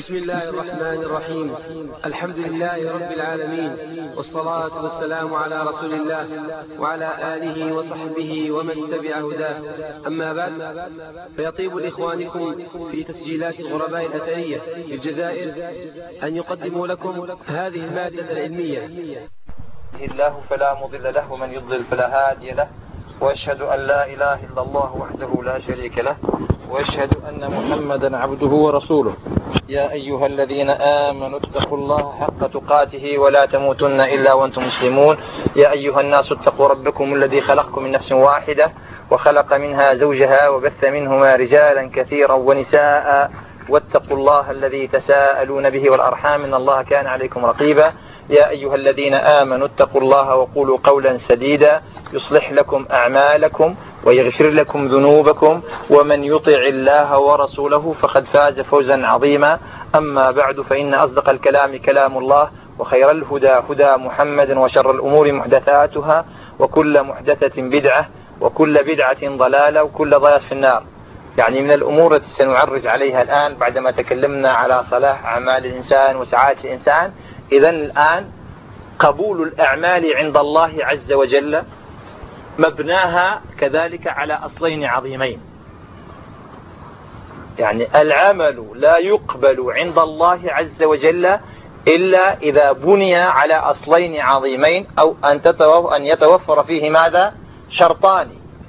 بسم الله الرحمن الرحيم. الحمد لله رب العالمين، والصلاة والسلام على رسول الله وعلى آله وصحبه ومن تبع هداه. أما بعد، فيطيب لإخوانكم في تسجيلات الغرباء الأثرية في الجزائر أن يقدموا لكم هذه المادة العلمية. الله فلا مضل له، ومن يضلل فلا هادي له، وأشهد أن لا إله إلا الله وحده لا شريك له، وأشهد أن محمدا عبده ورسوله. يا أيها الذين آمنوا اتقوا الله حق تقاته ولا تموتن إلا وأنتم مسلمون. يا أيها الناس اتقوا ربكم الذي خلقكم من نفس واحدة وخلق منها زوجها وبث منهما رجالا كثيرا ونساء، واتقوا الله الذي تساءلون به والأرحام إن الله كان عليكم رقيبا. يا أيها الذين آمنوا اتقوا الله وقولوا قولا سديدا يصلح لكم أعمالكم ويغفر لكم ذنوبكم، ومن يطع الله ورسوله فقد فاز فوزا عظيما. أما بعد، فإن أصدق الكلام كلام الله، وخير الهدى هدى محمد، وشر الأمور محدثاتها، وكل محدثة بدعة، وكل بدعة ضلالة، وكل ضلالة في النار. يعني من الأمور التي سنعرج عليها الآن بعدما تكلمنا على صلاح أعمال الإنسان وسعادة الإنسان، إذن الآن قبول الأعمال عند الله عز وجل مبناها كذلك على أصلين عظيمين. يعني العمل لا يقبل عند الله عز وجل إلا إذا بني على أصلين عظيمين، أو أن يتوفر فيه ماذا؟ شرطان.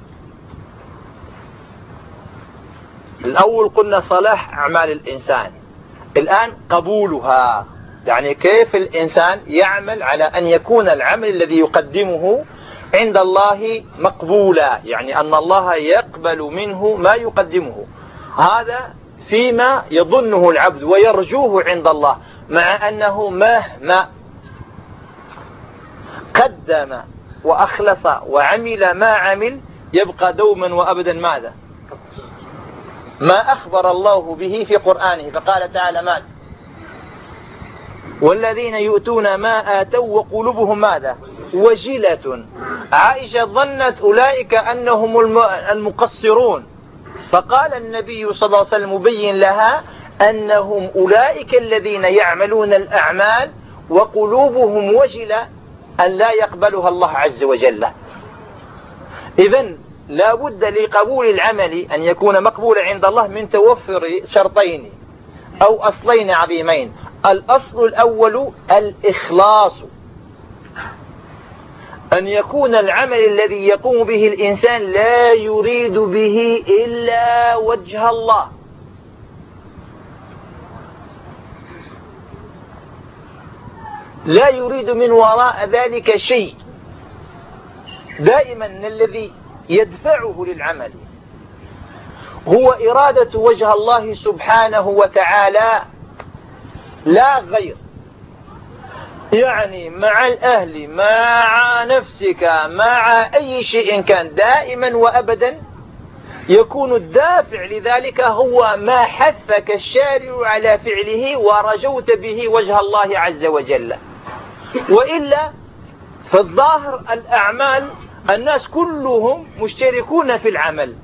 الأول قلنا صلاح أعمال الإنسان، الآن قبولها، يعني كيف الإنسان يعمل على أن يكون العمل الذي يقدمه عند الله مقبولا، يعني أن الله يقبل منه ما يقدمه. هذا فيما يظنه العبد ويرجوه عند الله، مع أنه مهما قدم وأخلص وعمل ما عمل يبقى دوما وأبدا ماذا؟ ما أخبر الله به في قرآنه، فقال تعالى ماذا؟ والذين يؤتون ما آتوا وقلوبهم ماذا؟ وجلة. عائشة ظنت أولئك أنهم المقصرون، فقال النبي صلى الله عليه وسلم مبين لها أنهم أولئك الذين يعملون الأعمال وقلوبهم وجلة أن لا يقبلها الله عز وجل. إذن لا بد لقبول العمل أن يكون مقبولا عند الله من توفر شرطين أو أصلين عظيمين. الأصل الأول الإخلاص، أن يكون العمل الذي يقوم به الإنسان لا يريد به إلا وجه الله، لا يريد من وراء ذلك شيء. دائما الذي يدفعه للعمل هو إرادة وجه الله سبحانه وتعالى لا غير. يعني مع الأهل، مع نفسك، مع أي شيء كان، دائما وأبدا يكون الدافع لذلك هو ما حثك الشارع على فعله ورجوت به وجه الله عز وجل. وإلا فالظاهر الأعمال الناس كلهم مشتركون في العمل،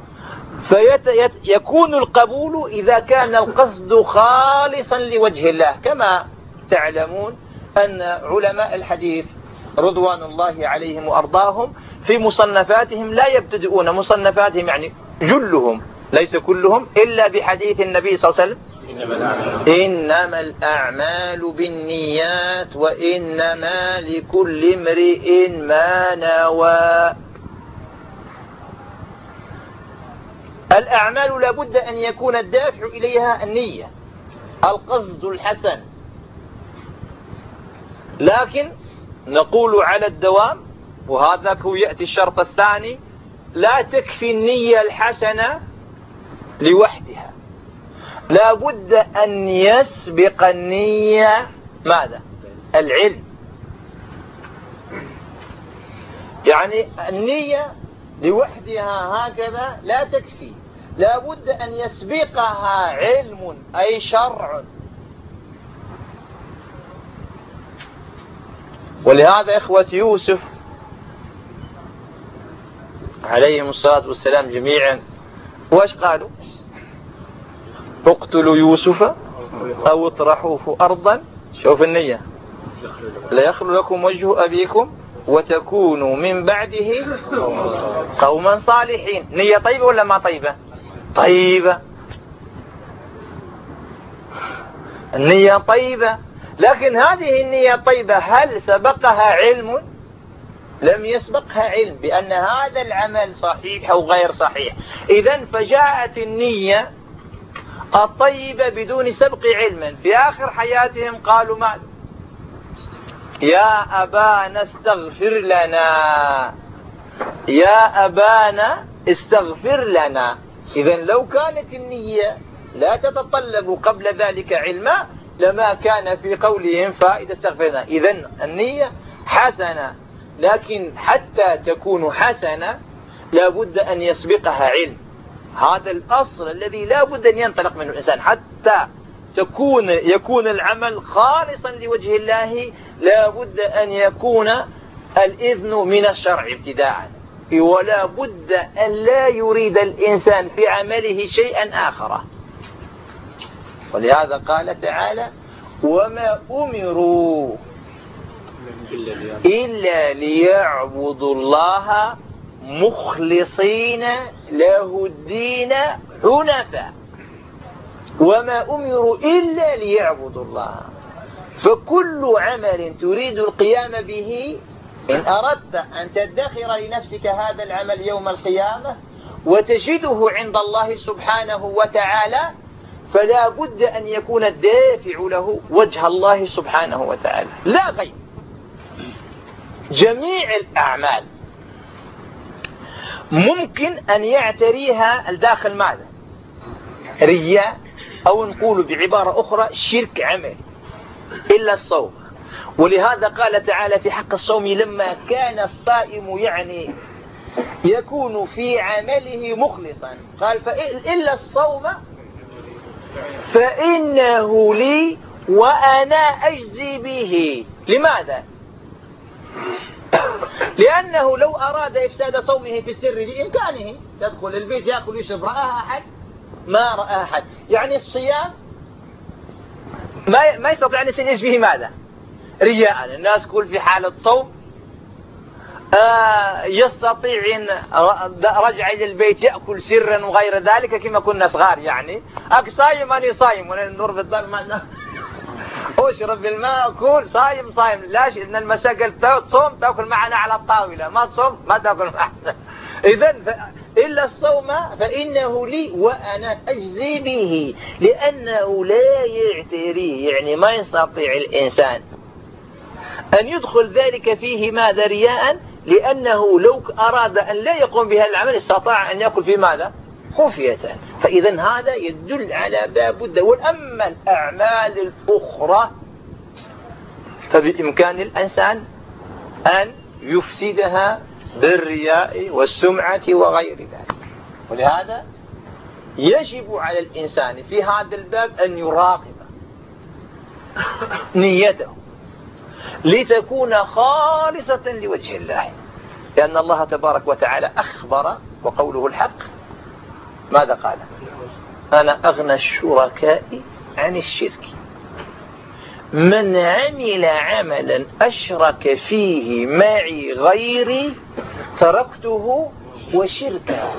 فيكون القبول إذا كان القصد خالصا لوجه الله. كما تعلمون أن علماء الحديث رضوان الله عليهم وأرضاهم في مصنفاتهم لا يبتدئون مصنفاتهم، يعني جلهم ليس كلهم، إلا بحديث النبي صلى الله عليه وسلم: إنما الأعمال بالنيات وإنما لكل امرئ ما نوى. الأعمال لابد أن يكون الدافع إليها النية، القصد الحسن. لكن نقول على الدوام، وهذا هو يأتي الشرط الثاني: لا تكفي النية الحسنة لوحدها، لابد أن يسبق النية ماذا؟ العلم. يعني النية لوحدها هكذا لا تكفي، لابد أن يسبقها علم، أي شرع. ولهذا إخوة يوسف عليهم الصلاة والسلام جميعا واش قالوا؟ اقتلوا يوسف أو اطرحوه أرضا. شوف النية، لا يخلو لكم وجه أبيكم وتكونوا من بعده قوما صالحين. نية طيبة ولا ما طيبة؟ طيبة، النية طيبة. لكن هذه النية طيبة هل سبقها علم؟ لم يسبقها علم بأن هذا العمل صحيح أو غير صحيح. إذن فجاءت النية الطيبة بدون سبق علم. في آخر حياتهم قالوا ماذا؟ يا أبانا استغفر لنا، يا أبانا استغفر لنا. إذن لو كانت النية لا تتطلب قبل ذلك علما لما كان في قولهم فائدة استغفر لنا. إذن النية حسنة، لكن حتى تكون حسنة لابد أن يسبقها علم. هذا الأصل الذي لابد أن ينطلق منه الإنسان حتى يكون العمل خالصا لوجه الله. لابد أن يكون الإذن من الشرع ابتداء، ولا بد أن لا يريد الإنسان في عمله شيئا آخر. ولهذا قال تعالى وما أمروا إلا ليعبدوا الله مخلصين له الدين حنفاء. وما أمروا إلا ليعبدوا الله. فكل عمل تريد القيام به إن أردت أن تدخر لنفسك هذا العمل يوم القيامة وتجده عند الله سبحانه وتعالى فلا بد أن يكون الدافع له وجه الله سبحانه وتعالى لا غير. جميع الأعمال ممكن أن يعتريها الداخل ماذا؟ رياء، أو نقول بعبارة أخرى شرك عملي، إلا الصوم. ولهذا قال تعالى في حق الصوم لما كان الصائم يعني يكون في عمله مخلصا قال إلا الصوم فإنه لي وأنا أجزي به. لماذا؟ لأنه لو أراد إفساد صومه في السر بإمكانه يدخل البيت يأكل ويشرب. رآها أحد؟ ما رآها أحد. يعني الصيام ما يستطيع أن يستجيز به ماذا؟ رياء. الناس كل في حالة صوم يستطيع إن رجع إلى البيت يأكل سرا وغير ذلك كما كنا صغار يعني صايم أنا صايم ونور في الدار ما أشرب الماء أكل صايم لاش إن المساء قلت تصوم تأكل معنا على الطاولة، ما تصوم ما تأكل معنا. إذن إلا الصوم فإنه لي وأنا أجزي به لأنه لا يعتريه يعني ما يستطيع الإنسان أن يدخل ذلك فيه ماذا؟ رياء. لأنه لو أراد أن لا يقوم بهذا العمل استطاع أن يأكل في ماذا؟ خفية. فإذا هذا يدل على باب. وأما الأعمال الأخرى فبإمكان الإنسان أن يفسدها بالرياء والسمعة وغير ذلك. ولهذا يجب على الإنسان في هذا الباب أن يراقب نيته لتكون خالصة لوجه الله، لأن الله تبارك وتعالى أخبر وقوله الحق. ماذا قال؟ أنا أغنى الشركاء عن الشرك من عمل عملا أشرك فيه معي غيري تركته وشركه.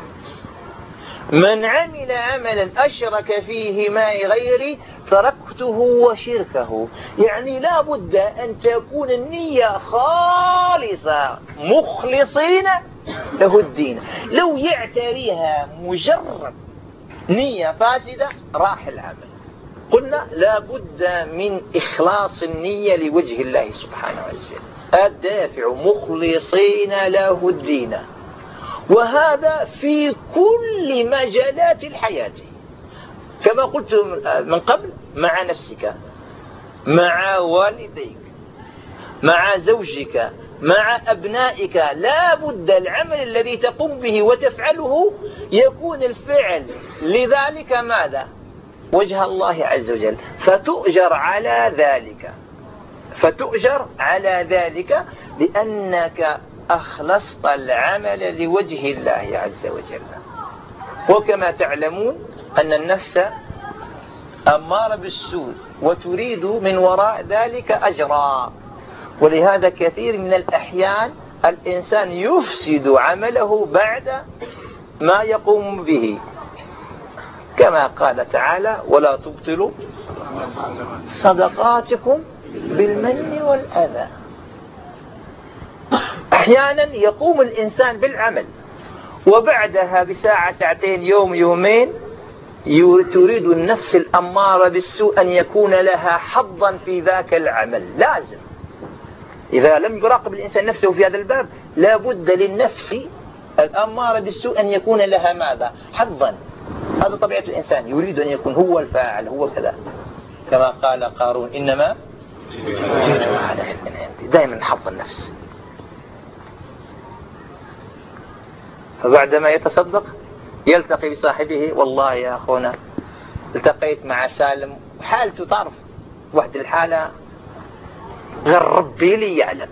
من عمل عملا أشرك فيه معي غيري تركته وشركه. يعني لا بد أن تكون النية خالصة مخلصين له الدين. لو يعتريها مجرد نية فاسدة راح العمل. قلنا لا بد من إخلاص النية لوجه الله سبحانه وتعالى. الدافع مخلصين له الدين، وهذا في كل مجالات الحياة كما قلت من قبل، مع نفسك، مع والديك، مع زوجك، مع أبنائك. لا بد العمل الذي تقوم به وتفعله يكون الفعل لذلك ماذا؟ وجه الله عز وجل، فتؤجر على ذلك لأنك أخلصت العمل لوجه الله عز وجل. وكما تعلمون أن النفس أمارة بالسوء وتريد من وراء ذلك أجرا. ولهذا كثير من الأحيان الإنسان يفسد عمله بعد ما يقوم به، كما قال تعالى: ولا تبطلوا صدقاتكم بالمن والأذى. أحيانا يقوم الإنسان بالعمل وبعدها بساعة ساعتين يوم يومين تريد النفس الأمارة بالسوء أن يكون لها حظا في ذاك العمل. لازم إذا لم يراقب الإنسان نفسه في هذا الباب لا بد للنفس الأمارة بالسوء أن يكون لها ماذا؟ حظا. هذا طبيعة الإنسان، يريد أن يكون هو الفاعل، هو كذا، كما قال قارون: إنما جئت على علم عندي. دائما حظ النفس. فبعدما يتصدق يلتقي بصاحبه: والله يا أخونا التقيت مع سالم حالته تعرف واحد الحالة غير ربي لي يعلم،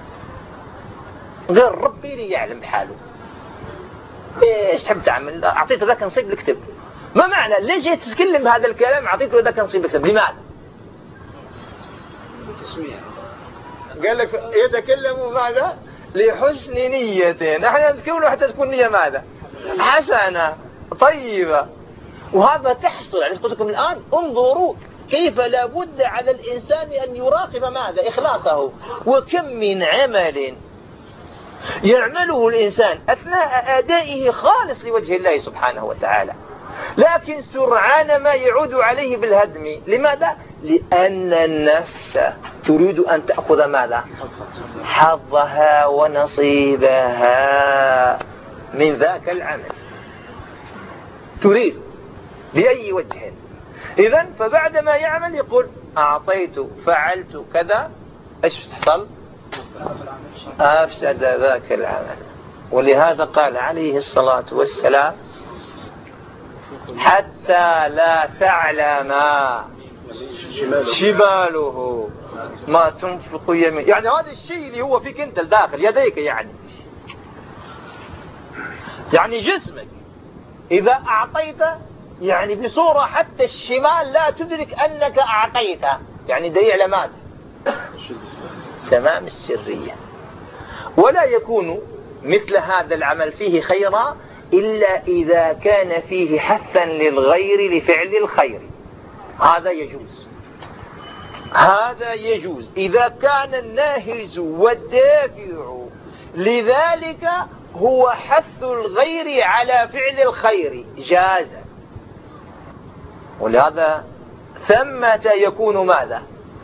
غير ربي لي يعلم بحاله. ايش تحب تعمل؟ أعطيته ذاك نصيب الكتب. ما معنى ليش تتكلم بهذا الكلام؟ أعطيته ذاك نصيب الكتب. لماذا؟ قال لك يتكلم ماذا؟ لحسن نية. نحن نتكلم حتى تكون نية ماذا؟ حسنة طيبة. وهذا تحصل. يعني قلت لكم الآن انظروا كيف لا بد على الإنسان أن يراقب ماذا؟ إخلاصه. وكم من عمل يعمله الإنسان أثناء أدائه خالص لوجه الله سبحانه وتعالى، لكن سرعان ما يعود عليه بالهدم. لماذا؟ لأن النفس تريد أن تأخذ ماذا؟ حظها ونصيبها من ذاك العمل، تريد بأي وجه. إذن فبعدما يعمل يقول: أعطيت فعلت كذا، إيش حصل؟ أفسد ذاك العمل. ولهذا قال عليه الصلاة والسلام: حتى لا تعلم شماله ما تنفق يمين. يعني هذا الشيء اللي هو فيك أنت الداخل يديك، يعني جسمك إذا أعطيت يعني بصورة حتى الشمال لا تدرك أنك أعطيت، يعني دليل على ماذا؟ تمام السرية. ولا يكون مثل هذا العمل فيه خيرا إلا إذا كان فيه حثا للغير لفعل الخير. هذا يجوز، هذا يجوز إذا كان الناهز والدافع لذلك هو حث الغير على فعل الخير، جاز. ولهذا ثمة يكون ماذا؟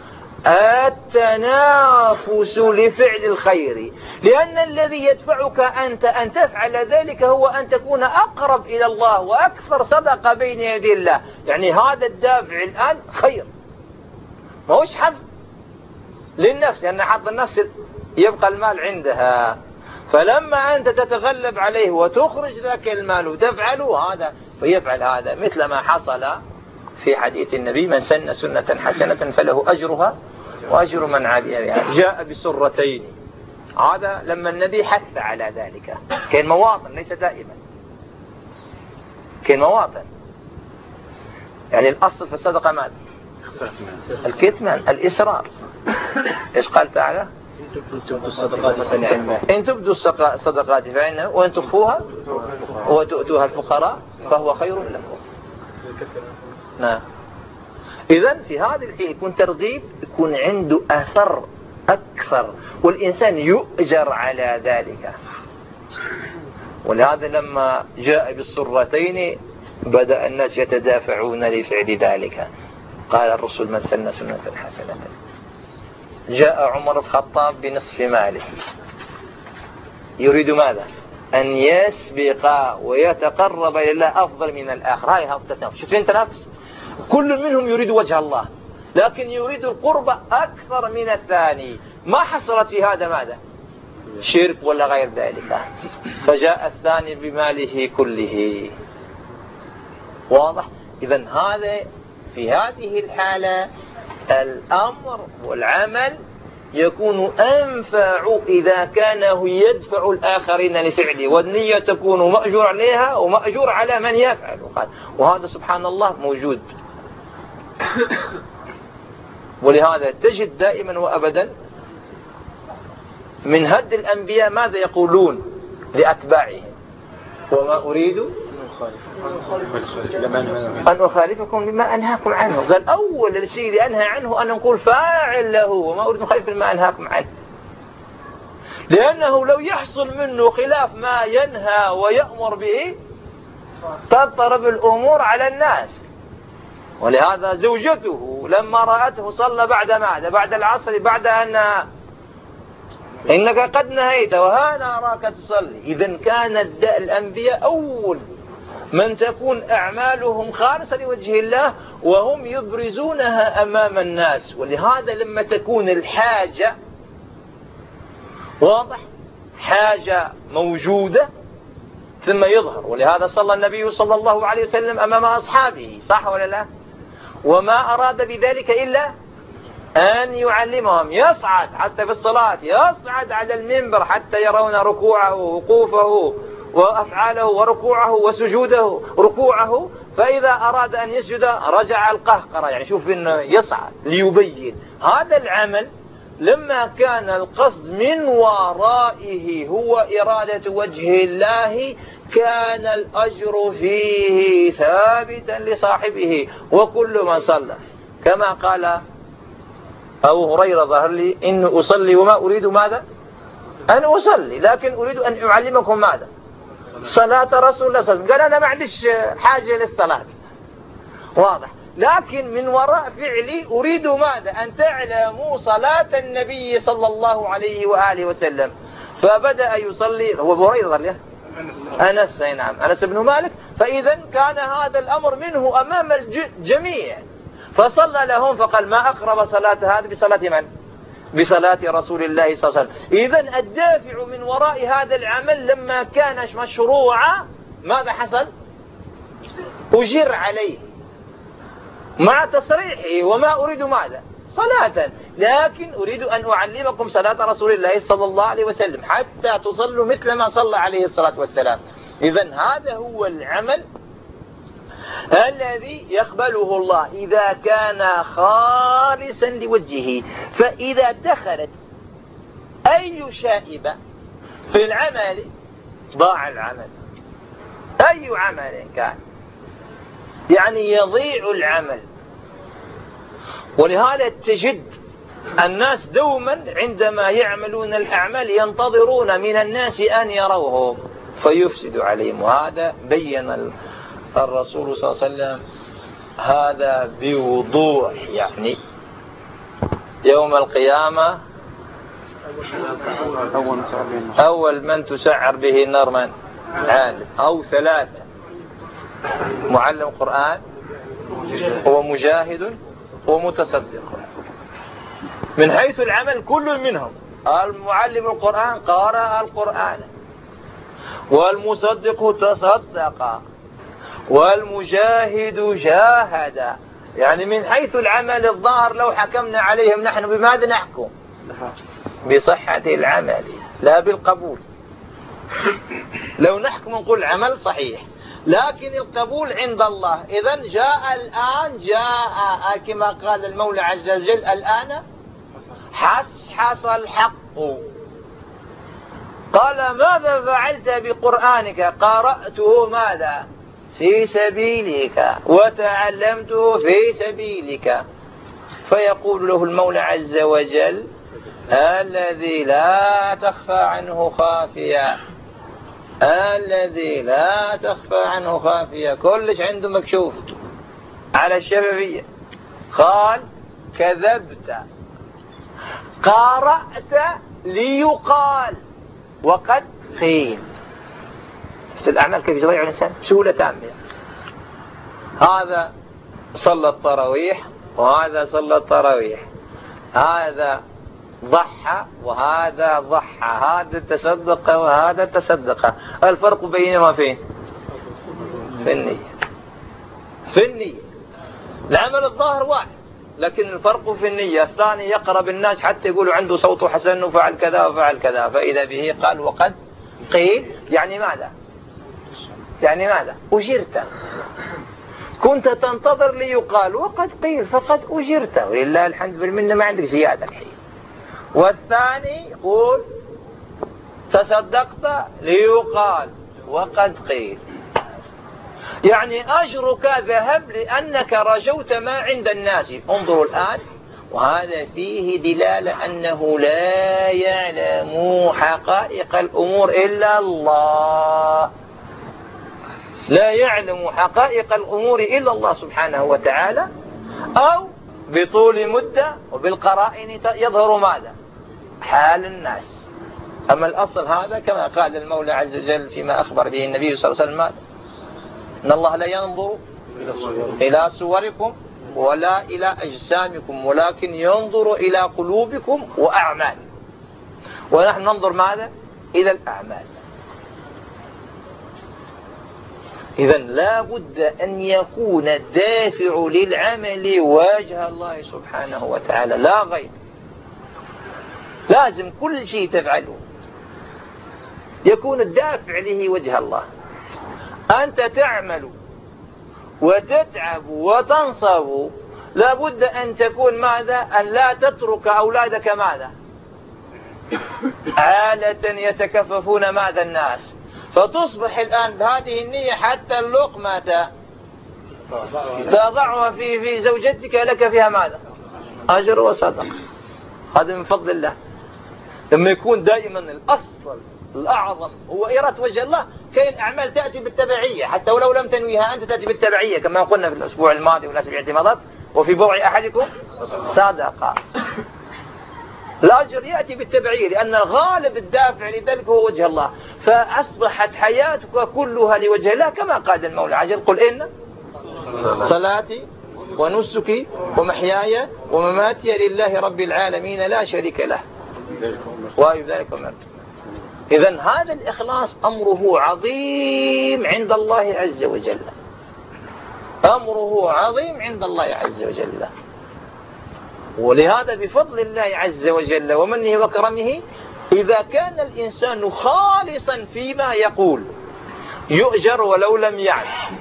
التنافس لفعل الخير، لأن الذي يدفعك أنت أن تفعل ذلك هو أن تكون أقرب إلى الله وأكثر صدقة بين يدي الله. يعني هذا الدافع الآن خير، ما هوش حظ للنفس، لأن حظ النفس يبقى المال عندها. فلما أنت تتغلب عليه وتخرج ذاك المال وتفعله هذا، فيفعل هذا مثل ما حصل في حديث النبي: من سن سنة حسنة فله أجرها وأجر من عمل بها. جاء بسرتين. هذا لما النبي حث على ذلك، كان مواطن ليس دائما، كان مواطن. يعني الأصل في الصدقة ماذا؟ الكتمان، الإسرار. إيش قال تعالى؟ إن تبدوا الصدقات فإنها، وإن تخفوها وتؤتوها الفقراء فهو خير لكم. نعم. إذن في هذا الحين يكون ترغيب، يكون عنده أثر أكثر، والإنسان يؤجر على ذلك. ولهذا لما جاء بالسرتين بدأ الناس يتدافعون لفعل ذلك. قال الرسول: من سن سنة حسنة. جاء عمر بن الخطاب بنصف ماله، يريد ماذا؟ أن يسبق ويتقرب إلى الله أفضل من الآخر. هاي التنافس. شوفين تنافس، كل منهم يريد وجه الله، لكن يريد القرب أكثر من الثاني. ما حصلت في هذا ماذا؟ شرك ولا غير ذلك. فجاء الثاني بماله كله. واضح؟ إذن هذا في هذه الحالة الأمر والعمل يكون أنفع إذا كان يدفع الآخرين لفعله، والنية تكون مأجور عليها ومأجور على من يفعل. وهذا سبحان الله موجود ولهذا تجد دائما وأبدا من هد الأنبياء ماذا يقولون لأتباعهم؟ وما أريد أن أخالفكم لما أنهاكم عنه. قال أول الشيء اللي أنهى عنه أن نقول فاعل له، وما أريد أن أخالف لما أنهاكم عنه، لأنه لو يحصل منه خلاف ما ينهى ويأمر به تضطرب الأمور على الناس. ولهذا زوجته لما رأته صلى بعد ماذا؟ بعد العصر، بعد أن إنك قد نهيت وهانا أراك تصلي. إذن كان الأنبياء أول من تكون أعمالهم خالصة لوجه الله وهم يبرزونها أمام الناس. ولهذا لما تكون الحاجة واضح، حاجة موجودة ثم يظهر. ولهذا صلى النبي صلى الله عليه وسلم أمام أصحابه، صح ولا لا؟ وما أراد بذلك إلا أن يعلمهم، يصعد حتى في الصلاة، يصعد على المنبر حتى يرون ركوعه ووقوفه وأفعاله وركوعه وسجوده، ركوعه، فإذا أراد أن يسجد رجع القهقرة. يعني شوف إنه يصعد ليبين هذا العمل. لما كان القصد من ورائه هو إرادة وجه الله كان الأجر فيه ثابتا لصاحبه وكل من صلى. كما قال أبو هريرة ظهر لي إن أصلي وما أريد ماذا؟ أن أصلي، لكن أريد أن أعلمكم ماذا؟ صلاة رسول الله صلى الله عليه وسلم. قال أنا ما عنديش حاجة للصلاة، واضح، لكن من وراء فعلي أريد ماذا؟ أن تعلموا صلاة النبي صلى الله عليه وآله وسلم. فبدأ يصلي. هو أبو هريرة ظهر لي أنس، نعم، أنس بن مالك. فإذا كان هذا الأمر منه أمام الجميع، فصلى لهم فقال ما أقرب صلاة هذه بصلاة من؟ بصلاة رسول الله صلى الله عليه وسلم. إذن الدافع من وراء هذا العمل لما كان مشروعا ماذا حصل؟ أجر عليه مع تصريحه وما أريد ماذا؟ صلاة، لكن أريد أن أعلمكم صلاة رسول الله صلى الله عليه وسلم حتى تصلوا مثل ما صلى عليه الصلاة والسلام. إذن هذا هو العمل الذي يقبله الله إذا كان خالصا لوجهه. فإذا دخلت أي شائبة في العمل ضاع العمل، أي عمل كان، يعني يضيع العمل. ولهذا تجد الناس دوما عندما يعملون الأعمال ينتظرون من الناس أن يروهم فيفسد عليهم. وهذا بين الرسول صلى الله عليه وسلم هذا بوضوح. يعني يوم القيامة أول من تسعر به النار من؟ عالم أو ثلاثة: معلم قرآن ومجاهد ومتصدق. من حيث العمل كل منهم: المعلم القرآن قرأ القرآن، والمصدق تصدق، والمجاهد جاهد. يعني من حيث العمل الظاهر لو حكمنا عليهم نحن بماذا نحكم؟ بصحة العمل لا بالقبول. لو نحكم نقول عمل صحيح، لكن القبول عند الله. إذن جاء الآن، جاء كما قال المولى عز وجل: الآن حصحص الحق. قال: ماذا فعلت بقرآنك؟ قرأته ماذا؟ في سبيلك، وتعلمته في سبيلك. فيقول له المولى عز وجل: الذي لا تخفى عنه خافية، الذي لا تخفى عنه خافية، كلش عنده مكشوف على الشفافية. قال: كذبت، قرأت ليقال وقد قيل. الأعمال كيف يضيع الإنسان؟ سهولة تامة. هذا صلى التراويح وهذا صلى التراويح، هذا ضحى وهذا ضحى، هذا تصدق وهذا تصدق. الفرق بينهما فين؟ في النية. في النية. العمل الظاهر واحد، لكن الفرق في النية. الثاني يقرب الناس حتى يقولوا عنده صوت حسن وفعل كذا وفعل كذا، فإذا به قال وقد قيل. يعني ماذا؟ يعني ماذا؟ أجرت. كنت تنتظر ليقال وقد قيل فقد أجرت ولله الحمد بالمنة ما عندك زيادة الحين. والثاني يقول تصدقت ليقال وقد قيل، يعني أجرك ذهب لأنك رجوت ما عند الناس. انظروا الآن، وهذا فيه دلالة أنه لا يعلم حقائق الأمور إلا الله، لا يعلم حقائق الأمور إلا الله سبحانه وتعالى، أو بطول مدة وبالقرائن يظهر ماذا؟ حال الناس. أما الأصل هذا كما قال المولى عز وجل فيما أخبر به النبي صلى الله عليه وسلم ماذا؟ إن الله لا ينظر إلى صوركم ولا إلى أجسامكم ولكن ينظر إلى قلوبكم وأعمالكم، ونحن ننظر ماذا؟ إلى الأعمال. إذن لا بد أن يكون الدافع للعمل وجه الله سبحانه وتعالى لا غير. لازم كل شيء تفعله يكون الدافع له وجه الله. أنت تعمل وتتعب وتنصب، لا بد أن تكون ماذا؟ أن لا تترك أولادك ماذا؟ عالة يتكففون ماذا؟ الناس. فتصبح الآن بهذه النية حتى اللقمة تضعها في زوجتك لك فيها ماذا؟ أجر وصدق. هذا من فضل الله. لما يكون دائما الأصل الأعظم هو إرادة وجه الله، كاين أعمال تأتي بالتبعية حتى ولو لم تنويها أنت تأتي بالتبعية، كما قلنا في الأسبوع الماضي والأسبوع الاعتمادات وفي بوع أحدكم صدقة. الأجر يأتي بالتبعية لأن الغالب الدافع لذلك هو وجه الله. فأصبحت حياتك كلها لوجه الله كما قال المولى عز وجل: قل إن صلاتي ونسكي ومحياي ومماتي لله رب العالمين لا شريك له وبذلك أمرت. إذن هذا الإخلاص أمره عظيم عند الله عز وجل، أمره عظيم عند الله عز وجل. ولهذا بفضل الله عز وجل ومنه وكرمه إذا كان الإنسان خالصا فيما يقول يؤجر ولو لم يعلم.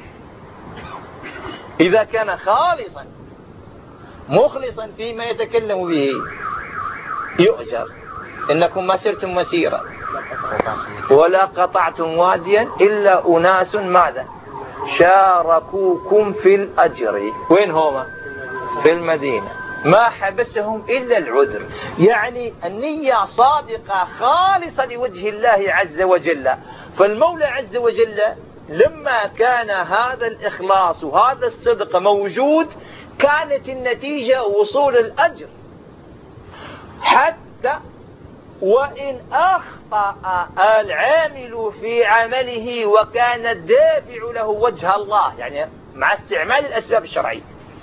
إذا كان خالصا مخلصا فيما يتكلم به يؤجر. إنكم ما سرتم مسيرا ولا قطعتم واديا إلا أناس ماذا؟ شاركوكم في الأجر. وين هما؟ في المدينة. ما حبسهم إلا العذر، يعني النية صادقة خالصة لوجه الله عز وجل. فالمولى عز وجل لما كان هذا الإخلاص وهذا الصدق موجود كانت النتيجة وصول الأجر، حتى وإن أخطأ العامل في عمله وكان الدافع له وجه الله، يعني مع استعمال الأسباب الشرعية.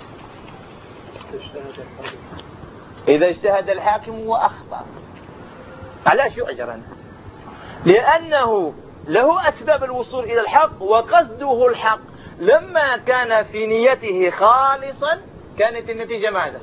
إذا اجتهد الحاكم وأخطأ علاش يؤجر؟ لأنه له أسباب الوصول إلى الحق وقصده الحق. لما كان في نيته خالصا كانت النتيجة ماذا؟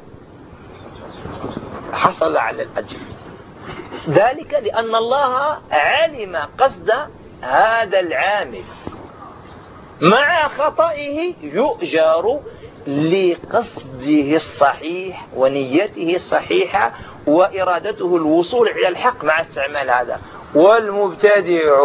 حصل على الأجر. ذلك لأن الله علم قصد هذا العامل، مع خطئه يؤجر لقصده الصحيح ونيته الصحيحة وإرادته الوصول إلى الحق مع استعمال هذا. والمبتدع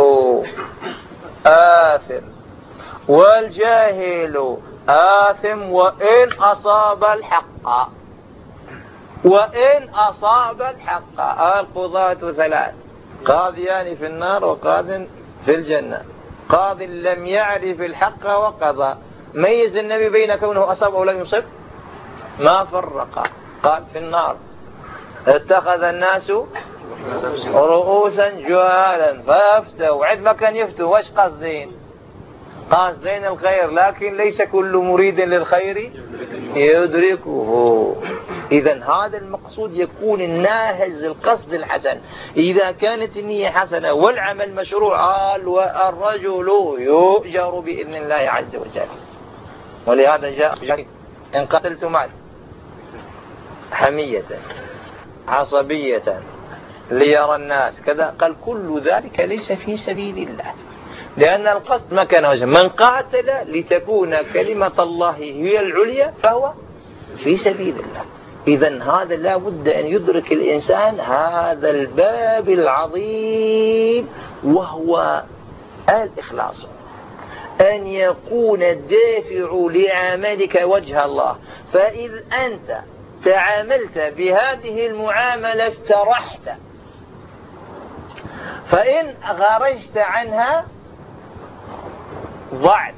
آثم والجاهل آثم وإن أصاب الحق، وإن أصاب الحق. القضاة ثلاث: قاضيان في النار وقاض في الجنة. قاض لم يعرف الحق وقضى. ميز النبي بين كونه أصاب أو لم يصب؟ ما فرق. قال في النار. اتخذ الناس رؤوسا جهالا فافتوا، عد ما كان يفتوا واش قصدين؟ قاصدين الخير، لكن ليس كل مريد للخير يدركه. إذن هذا المقصود يكون الناهز القصد الحسن. إذا كانت النية حسنة والعمل مشروع قال والرجل يؤجر بإذن الله عز وجل. ولهذا جاء: إن قتلت مال حمية عصبية ليرى الناس كذا، قال كل ذلك ليس في سبيل الله. لأن القصد ما كان وجه. من قاتل لتكون كلمة الله هي العليا فهو في سبيل الله. إذن هذا لا بد أن يدرك الإنسان هذا الباب العظيم، وهو الإخلاص، أن يكون الدافع لعملك وجه الله. فإذ أنت تعاملت بهذه المعاملة استرحت، فإن غرجت عنها ضعت،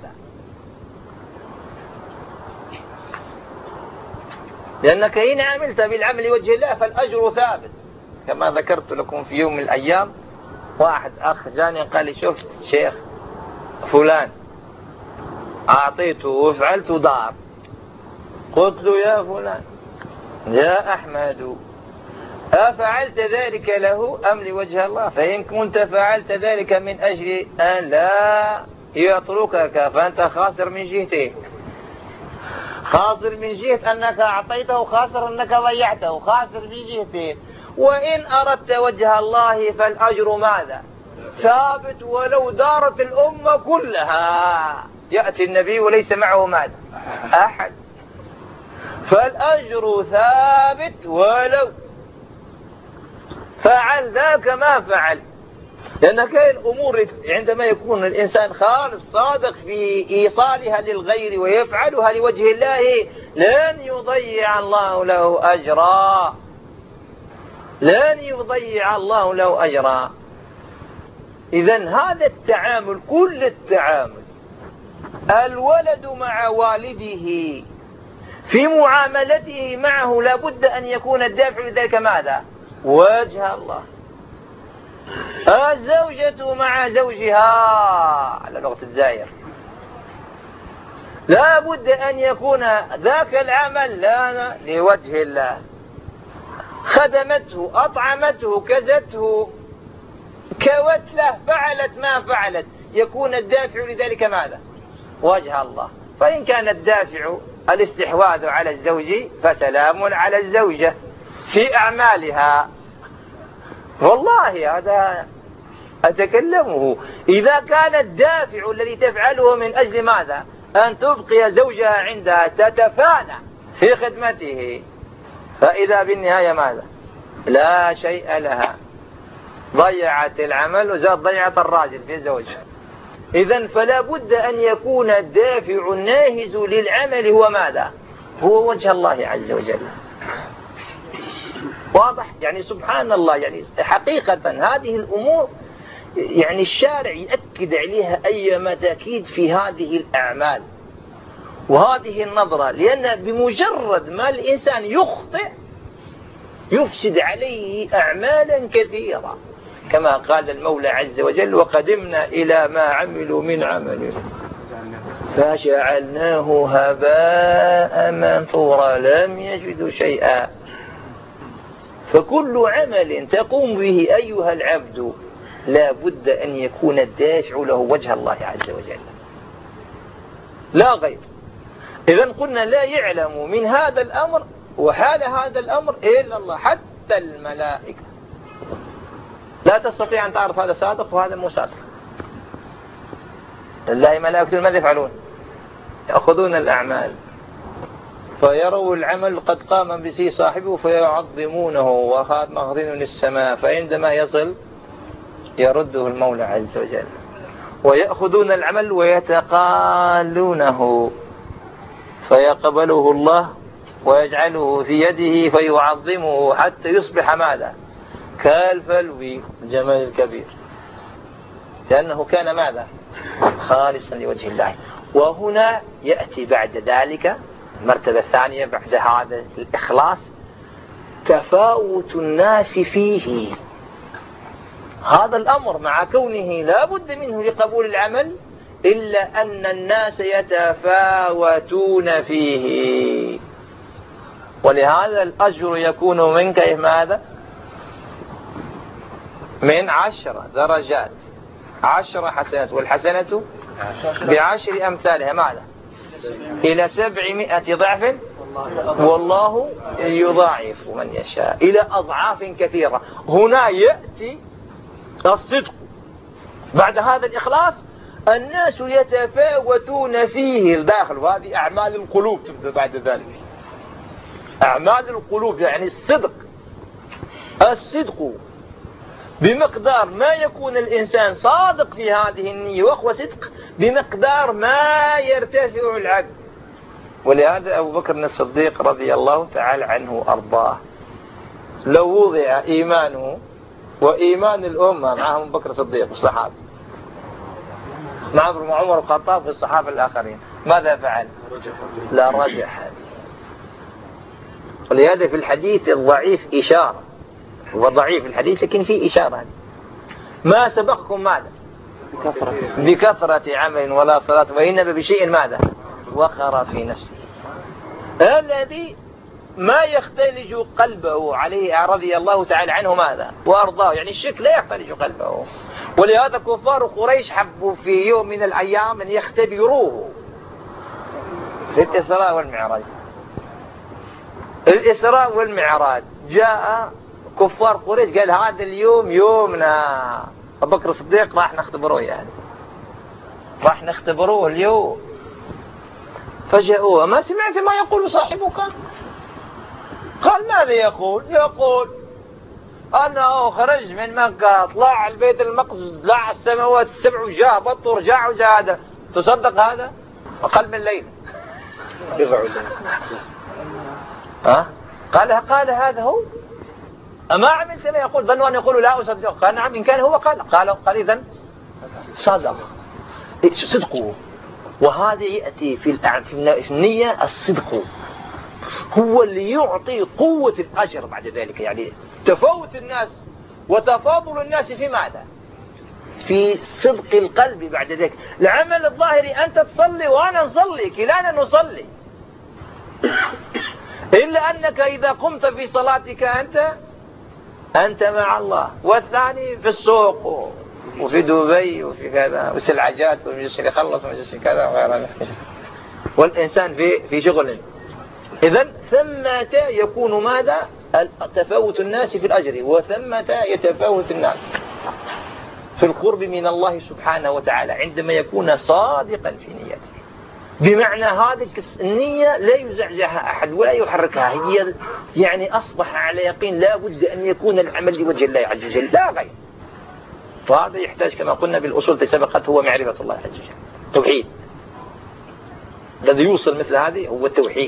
لأنك إن عملت بالعمل وجه الله فالأجر ثابت. كما ذكرت لكم في يوم من الأيام، واحد أخ جاني قال لي شفت شيخ فلان أعطيته وفعلت دار. قلت له يا فلان يا أحمد أفعلت ذلك له أم لوجه الله؟ فإن كنت فعلت ذلك من أجل أن لا يتركك فأنت خاسر من جهتين، خاسر من جهة أنك أعطيته، خاسر أنك ضيعته، خاسر من جهتين. وإن أردت وجه الله فالأجر ماذا؟ ثابت ولو دارت الأمة كلها. يأتي النبي وليس معه ماذا؟ أحد. فالأجر ثابت ولو فعل ذاك ما فعل. لأن كاين الأمور عندما يكون الإنسان خالص صادق في إيصالها للغير ويفعلها لوجه الله لن يضيع الله له أجرا، لن يضيع الله له أجرا. إذن هذا التعامل، كل التعامل، الولد مع والده في معاملته معه لابد أن يكون الدافع لذلك ماذا؟ وجه الله. الزوجة مع زوجها على لغة الجزائر لا بد أن يكون ذاك العمل لا لوجه الله، خدمته، أطعمته، كزته، كوت له، فعلت ما فعلت، يكون الدافع لذلك ماذا؟ وجه الله. فإن كان الدافع الاستحواذ على الزوج فسلام على الزوجة في أعمالها. والله هذا أتكلمه. إذا كان الدافع الذي تفعله من أجل ماذا؟ أن تبقي زوجها عندها تتفانى في خدمته، فإذا بالنهاية ماذا؟ لا شيء لها، ضيعت العمل وزاد ضيعت الراجل في الزوج. إذن فلا بد أن يكون الدافع الناهز للعمل هو ماذا؟ هو وجه الله عز وجل. واضح؟ يعني سبحان الله، يعني حقيقة هذه الأمور يعني الشارع يأكد عليها أي تأكيد في هذه الأعمال وهذه النظرة، لأن بمجرد ما الإنسان يخطئ يفسد عليه أعمالا كثيرة، كما قال المولى عز وجل وقدمنا إلى ما عملوا من عمل فجعلناه هباء منثورا لم يجدوا شيئا. فكل عمل تقوم به أيها العبد لا بد أن يكون الدافع له وجه الله عز وجل لا غير. إذن قلنا لا يعلم من هذا الأمر وحال هذا الأمر إلا الله، حتى الملائكة لا تستطيع أن تعرف هذا صادق وهذا مو صادق. لله ملائكة ماذا يفعلون؟ يأخذون الأعمال فيروا العمل قد قام به صاحبه فيعظمونه وهذا ماخذين للسماء، فعندما يصل يرده المولى عز وجل، ويأخذون العمل ويتقالونه فيقبله الله ويجعله في يده فيعظمه حتى يصبح ماذا؟ كالفلو الجمال الكبير، لأنه كان ماذا؟ خالصا لوجه الله. وهنا يأتي بعد ذلك المرتبة الثانية بعد هذا الإخلاص تفاوت الناس فيه. هذا الأمر مع كونه لا بد منه لقبول العمل إلا أن الناس يتفاوتون فيه، ولهذا الأجر يكون من كيف ماذا؟ من 10 درجات، 10 حسنات، والحسنة ب10 أمثالها ماذا؟ إلى 700 ضعف، والله يضاعف من يشاء إلى أضعاف كثيرة. هنا يأتي الصدق بعد هذا الإخلاص، الناس يتفاوتون فيه الداخل، وهذه أعمال القلوب تبدأ بعد ذلك. أعمال القلوب يعني الصدق بمقدار ما يكون الإنسان صادق في هذه النية، وهو صدق بمقدار ما يرتفع العبد. ولهذا أبو بكر الصديق رضي الله تعالى عنه أرضاه لو وضع إيمانه وإيمان الأمة مع أبو بكر الصديق والصحابة مع عمر الخطاب والصحابة الآخرين، ماذا فعل؟ لا رجح. ولهذا في الحديث الضعيف إشارة، هو ضعيف الحديث لكن فيه إشارة. ما سبقكم ماذا؟ بكثرة عمل ولا صلاة، وإنما بشيء ماذا؟ وقر في نفسه. الذي ما يختلج قلبه عليه رضي الله تعالى عنه ماذا؟ وأرضاه، يعني الشرك لا يختلج قلبه. ولهذا كفار قريش حبوا في يوم من الأيام أن يختبروه في الإسراء والمعراج. الإسراء والمعراج جاء كفار قريش قال هذا اليوم يومنا، أبو بكر الصديق راح نختبروه، يعني راح نختبروه اليوم. فجاءوه، ما سمعت ما يقول صاحبك؟ قال ماذا يقول؟ يقول أنه خرج من مكة، طلع البيت المقدس، طلع السماوات السبع وجاء بط ورجع وجاء هذا. تصدق هذا؟ أقل من الليل بضع الليل. قال هذا هو؟ أما عملت ما يقول؟ ظنوا أن يقولوا لا أصدق. قال نعم إن كان هو قال إذن صدق. صدقه. وهذا يأتي في النية. الصدق هو اللي يعطي قوة الأجر بعد ذلك، يعني تفاوت الناس وتفاضل الناس في ماذا؟ في صدق القلب بعد ذلك. العمل الظاهري أنت تصلي وأنا نصلي، كلانا نصلي، إلا أنك إذا قمت في صلاتك أنت مع الله، والثاني في السوق وفي دبي وفي كذا وسلعجات ومجلس يخلص ومجلس كذا وغيره، والإنسان في شغل. إذن ثمة يكون ماذا؟ تفاوت الناس في الأجر، وثمة يتفاوت الناس في القرب من الله سبحانه وتعالى عندما يكون صادقا في نيته. بمعنى هذه النية لا يزعزعها أحد ولا يحركها، هي يعني أصبح على يقين لا بد أن يكون العمل لوجه الله عز وجل لا غير. فهذا يحتاج كما قلنا بالأصول سبقت هو معرفة الله عز وجل، توحيد. الذي يوصل مثل هذه هو التوحيد.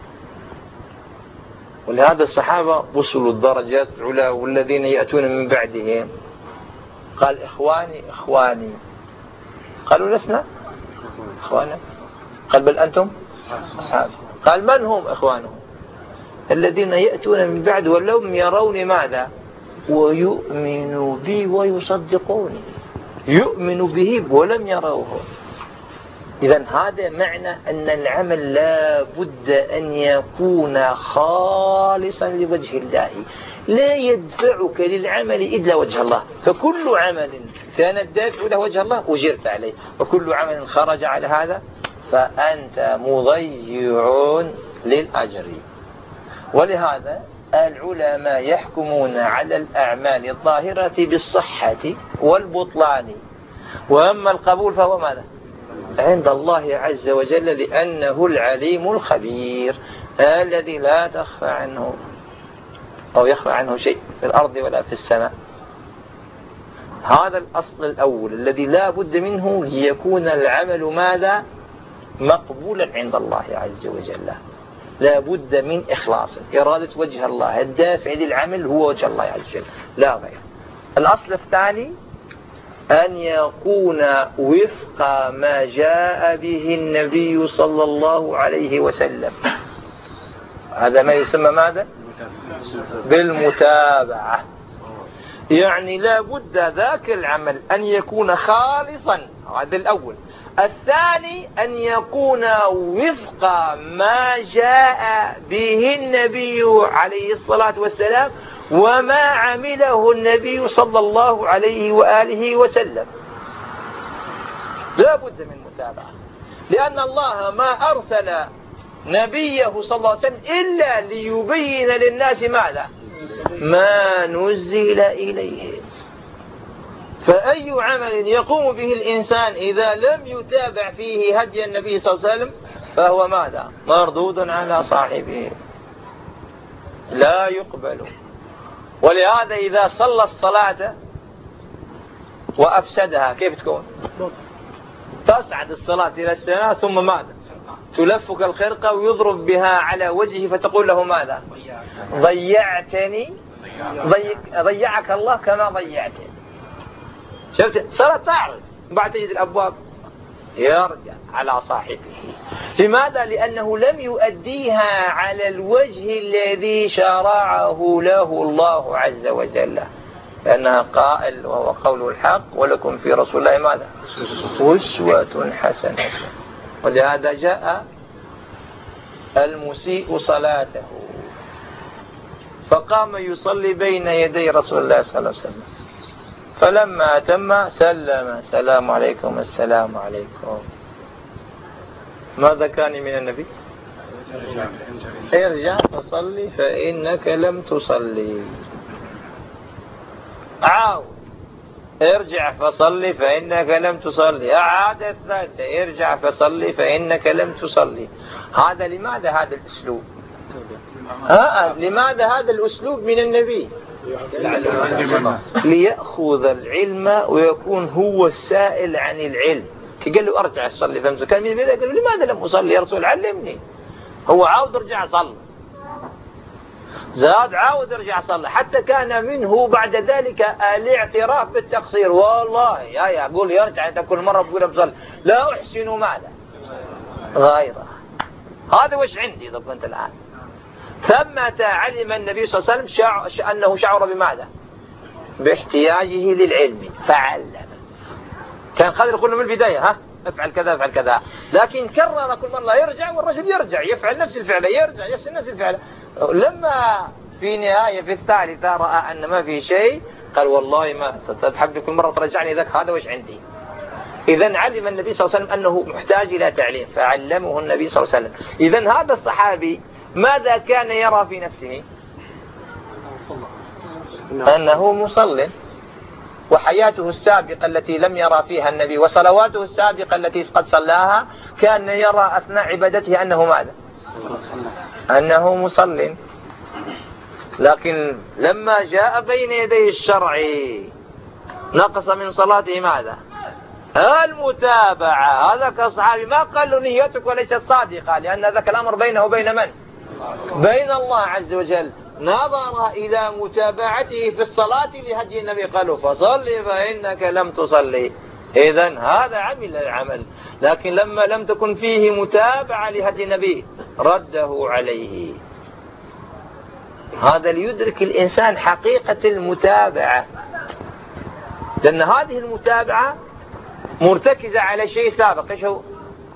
ولهذا الصحابة وصلوا الدرجات العلى، والذين يأتون من بعدهم قال إخواني، قالوا لسنا إخوانا، قال بل أنتم أصحابي. قال من هم إخوانهم؟ الذين يأتون من بعد ولم يروني ماذا؟ ويؤمنوا بي ويصدقوني. يؤمنوا به ولم يروه. إذن هذا معنى أن العمل لا بد أن يكون خالصا لوجه الله، لا يدفعك للعمل إلا وجه الله. فكل عمل كان الدافع له وجه الله أجرت عليه، وكل عمل خرج على هذا فأنت مضيع للأجر. ولهذا العلماء يحكمون على الأعمال الظاهرة بالصحة والبطلان، وأما القبول فهو ماذا؟ عند الله عز وجل، لأنه العليم الخبير الذي لا تخفى عنه أو يخفى عنه شيء في الأرض ولا في السماء. هذا الأصل الأول الذي لا بد منه ليكون العمل ماذا؟ مقبولا عند الله عز وجل. لا بد من إخلاص، إرادة وجه الله، الدافع للعمل هو وجه الله عز وجل لا غير. الأصل الثاني أن يكون وفق ما جاء به النبي صلى الله عليه وسلم. هذا ما يسمى ماذا؟ بالمتابعة. يعني لا بد ذاك العمل أن يكون خالصا، هذا الأول. الثاني أن يكون وفق ما جاء به النبي عليه الصلاة والسلام وما عمله النبي صلى الله عليه وآله وسلم. لا بد من متابعة، لأن الله ما أرسل نبيه صلى الله عليه وسلم إلا ليبين للناس ماذا؟ ما نزل إليه. فأي عمل يقوم به الإنسان إذا لم يتابع فيه هدي النبي صلى الله عليه وسلم فهو ماذا؟ مردود على صاحبه لا يقبل. ولهذا إذا صلى الصلاة وأفسدها كيف تكون؟ تصعد الصلاة إلى السماء ثم ماذا؟ تلفك الخرقة ويضرب بها على وجهه فتقول له ماذا؟ ضيعتني، ضيعك الله كما ضيعتني. شفت صلاة تعرض بعد تجد الأبواب يرجع على صاحبه. لماذا؟ لأنه لم يؤديها على الوجه الذي شرعه له الله عز وجل، لأنها قائل وهو قول الحق ولكم في رسول الله ماذا؟ أسوة حسنة. ولهذا جاء المسيء صلاته فقام يصلي بين يدي رسول الله صلى الله عليه وسلم، فلما أتم سلم السلام عليكم السلام عليكم. ماذا كان من النبي؟ ارجع فصلي فإنك لم تصلي. عاود ارجع فصلي فإنك لم تصلي. أعاد الثالثة ارجع فصلي فإنك لم تصلي. هذا لماذا هذا الأسلوب؟ لماذا هذا الأسلوب من النبي؟ ليأخذ العلم ويكون هو السائل عن العلم. قال له ارجع صلي فمسك كان من قال له لماذا لم أصلي يا رسول علمني. هو عاود ارجع صلي، زاد عاود ارجع صلي، حتى كان منه بعد ذلك الاعتراف بالتقصير. والله يا قول يرجع انت كل مرة بقول بصلي لا أحسن ماذا غيره. هذا وش عندي إذا كنت الآن. ثم علم النبي صلى الله عليه وسلم أنه شعر بماذا؟ باحتياجه للعلم فعلم. كان قادر يقول من البداية افعل كذا افعل كذا، لكن كرر كل مرة يرجع والرجل يرجع يفعل نفس الفعل، يرجع يفعل نفس الفعل. لما في نهاية في الثالثة رأى أن ما في شيء قال والله ما تحب كل مرة ترجعني ذاك هذا وش عندي. إذن علم النبي صلى الله عليه وسلم أنه محتاج إلى تعليم فعلمه النبي صلى الله عليه وسلم. إذن هذا الصحابي ماذا كان يرى في نفسه؟ أنه مصل، وحياته السابقة التي لم يرى فيها النبي وصلواته السابقة التي قد صلاها كان يرى أثناء عبادته أنه ماذا؟ أنه مصل. لكن لما جاء بين يدي الشرع نقص من صلاته ماذا؟ المتابعة. هذا كصحابي ما قال له نيتك وليست صادقة، لأن ذاك الأمر بينه وبين من؟ بين الله عز وجل. نظر إلى متابعته في الصلاة لهدي النبي قالوا فصلي فإنك لم تصلي. إذن هذا عمل العمل، لكن لما لم تكن فيه متابعة لهدي النبي رده عليه. هذا ليدرك الإنسان حقيقة المتابعة، لأن هذه المتابعة مرتكزة على شيء سابق. إيش هو؟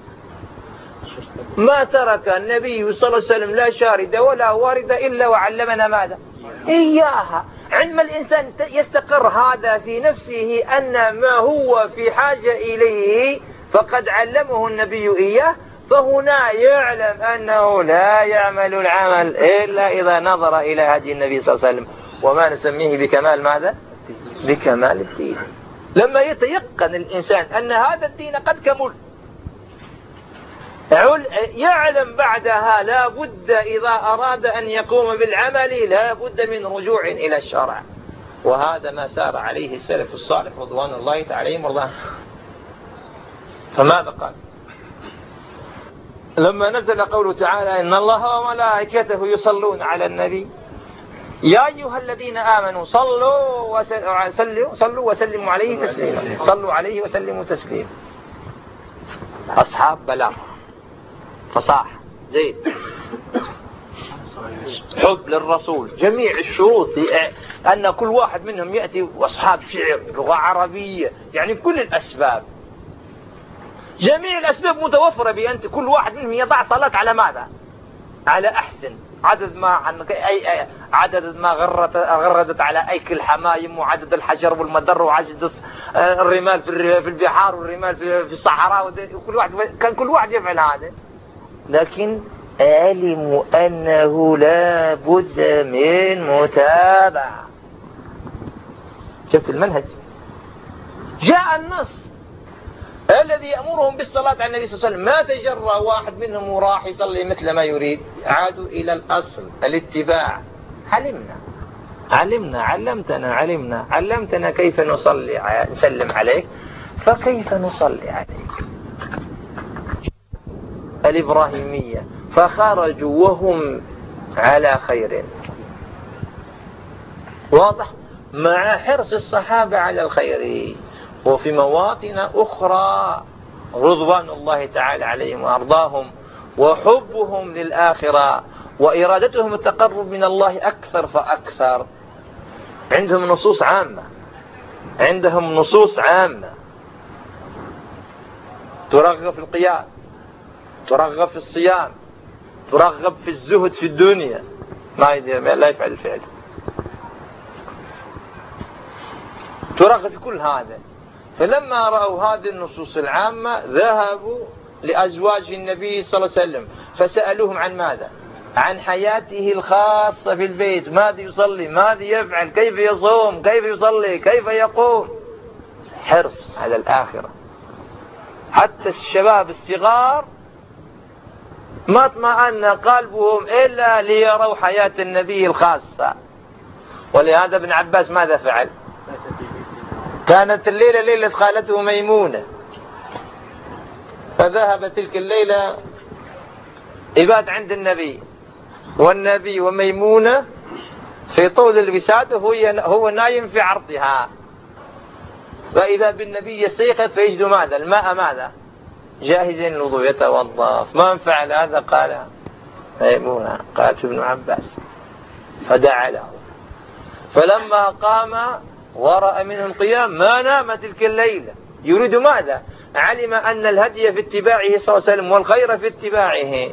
ما ترك النبي صلى الله عليه وسلم لا شاردة ولا واردة إلا وعلمنا ماذا؟ إياها. عندما الإنسان يستقر هذا في نفسه أن ما هو في حاجة إليه فقد علمه النبي إياه، فهنا يعلم أنه لا يعمل العمل إلا إذا نظر إلى هدي النبي صلى الله عليه وسلم، وما نسميه بكمال ماذا؟ بكمال الدين. لما يتيقن الإنسان أن هذا الدين قد كمل يعلم بعدها لا بد إذا أراد أن يقوم بالعمل لا بد من رجوع إلى الشرع. وهذا ما سار عليه السلف الصالح رضوان الله تعالى عليهم وارضاهم. فماذا قال؟ لما نزل قوله تعالى إن الله وملائكته يصلون على النبي يا أيها الذين آمنوا صلوا وسلموا عليه تسليما. صلوا عليه وسلموا تسليما. أصحاب بلاغة فصاح زيد حب للرسول، جميع الشروط أن كل واحد منهم يأتي وأصحاب شعر لغة عربية، يعني كل الأسباب جميع الأسباب متوفرة بأن كل واحد منهم يضع صلاة على ماذا؟ على أحسن عدد ما غردت على أيك الحمايم وعدد الحجر والمدر وعدد الرمال في البحار والرمال في الصحراء. كل واحد يفعل هذا، لكن علموا أنه لا بد من متابعة. شفت المنهج؟ جاء النص الذي يأمرهم بالصلاة على النبي صلى الله عليه وسلم، ما تجرى واحد منهم وراح يصلي مثل ما يريد، عادوا إلى الأصل الاتباع. علمتنا كيف نسلم عليك، فكيف نصلي عليك. الإبراهيمية، فخرجوا وهم على خير، واضح، مع حرص الصحابة على الخير. وفي مواطن أخرى رضوان الله تعالى عليهم وأرضاهم وحبهم للآخرة وإرادتهم التقرب من الله أكثر فأكثر، عندهم نصوص عامة ترغب في القيام، ترغب في الصيام، ترغب في الزهد في الدنيا، لا يفعل الفعل، ترغب في كل هذا. فلما رأوا هذه النصوص العامة ذهبوا لأزواج النبي صلى الله عليه وسلم فسألوهم عن ماذا؟ عن حياته الخاصة في البيت، ماذا يصلي، ماذا يفعل، كيف يصوم، كيف يصلي، كيف يقوم. حرص على الآخرة. حتى الشباب الصغار ما اطمأن قلبهم إلا ليروا حياة النبي الخاصة. ولهذا ابن عباس ماذا فعل؟ كانت الليلة ليلة خالته ميمونة، فذهب تلك الليلة يبات عند النبي، والنبي وميمونة في طول الوسادة هو نايم في عرضها، فإذا بالنبي يستيقظ فيجد ماذا؟ الماء ماذا؟ جاهزا للوضوء يتوضا. من فعل هذا؟ قال ميمونة. قالت ابن عباس فدعا له، فلما قام ورأى منه القيام ما نام تلك الليلة. يريد ماذا؟ علم أن الهدي في اتباعه صلى الله عليه وسلم والخير في اتباعه.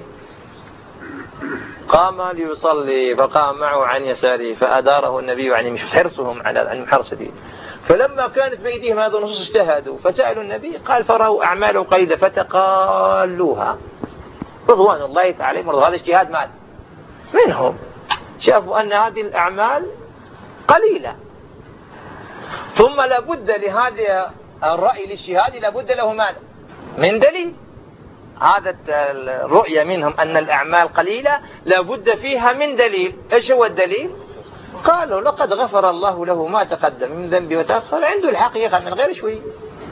قام ليصلي فقام معه عن يساره فأداره النبي عن حرصهم عن حرصه. فلما كانت بأيديهم هذا النصوص اجتهدوا فسألوا النبي، قال فرأوا أعمالهم قليلة فتقالوها. رضوان الله تعالى هذا اجتهاد مال منهم، شافوا أن هذه الأعمال قليلة. ثم لابد لهذا الرأي الاجتهادي لابد له ماذا؟ من دليل. هذا الرؤية منهم أن الأعمال قليلة لابد فيها من دليل. إيش هو الدليل؟ قالوا لقد غفر الله له ما تقدم من ذنبه وتأخر، عنده الحقيقة من غير شوي.